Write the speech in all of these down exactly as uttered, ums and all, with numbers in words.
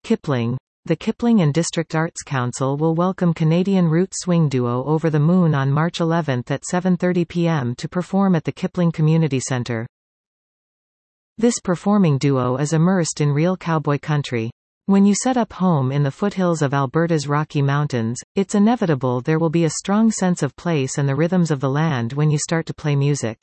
Kipling. The Kipling and District Arts Council will welcome Canadian roots swing duo Over the Moon on March eleventh at seven thirty p m to perform at the Kipling Community Centre. This performing duo is immersed in real cowboy country. When you set up home in the foothills of Alberta's Rocky Mountains, it's inevitable there will be a strong sense of place and the rhythms of the land when you start to play music.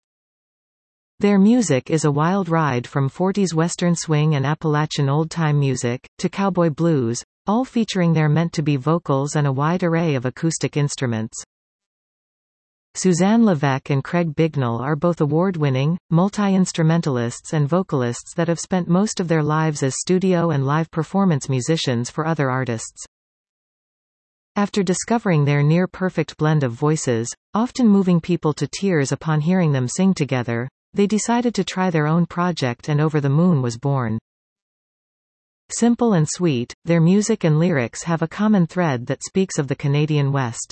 Their music is a wild ride from forties Western swing and Appalachian old-time music, to cowboy blues, all featuring their meant-to-be vocals and a wide array of acoustic instruments. Suzanne Levesque and Craig Bignell are both award-winning, multi-instrumentalists and vocalists that have spent most of their lives as studio and live performance musicians for other artists. After discovering their near-perfect blend of voices, often moving people to tears upon hearing them sing together, they decided to try their own project and Over the Moon was born. Simple and sweet, their music and lyrics have a common thread that speaks of the Canadian West.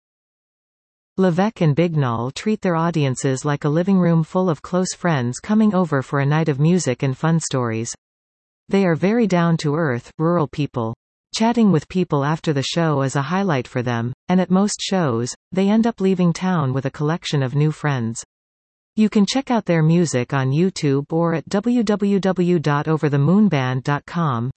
Levesque and Bignell treat their audiences like a living room full of close friends coming over for a night of music and fun stories. They are very down-to-earth, rural people. Chatting with people after the show is a highlight for them, and at most shows, they end up leaving town with a collection of new friends. You can check out their music on YouTube or at w w w dot over the moon band dot com.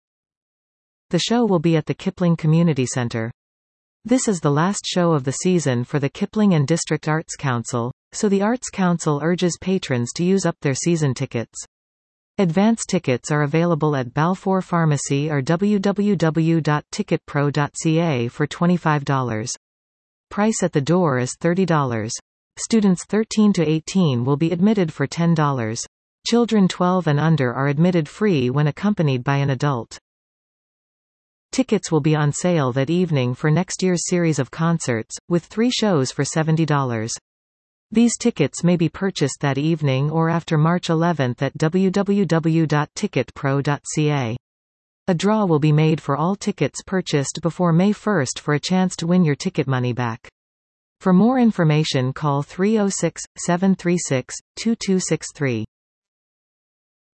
The show will be at the Kipling Community Centre. This is the last show of the season for the Kipling and District Arts Council, so the Arts Council urges patrons to use up their season tickets. Advance tickets are available at Balfour Pharmacy or w w w dot ticket pro dot c a for twenty-five dollars. Price at the door is thirty dollars. Students thirteen to eighteen will be admitted for ten dollars. Children twelve and under are admitted free when accompanied by an adult. Tickets will be on sale that evening for next year's series of concerts, with three shows for seventy dollars. These tickets may be purchased that evening or after March eleventh at w w w dot ticket pro dot c a. A draw will be made for all tickets purchased before May first for a chance to win your ticket money back. For more information call three oh six, seven three six, two two six three.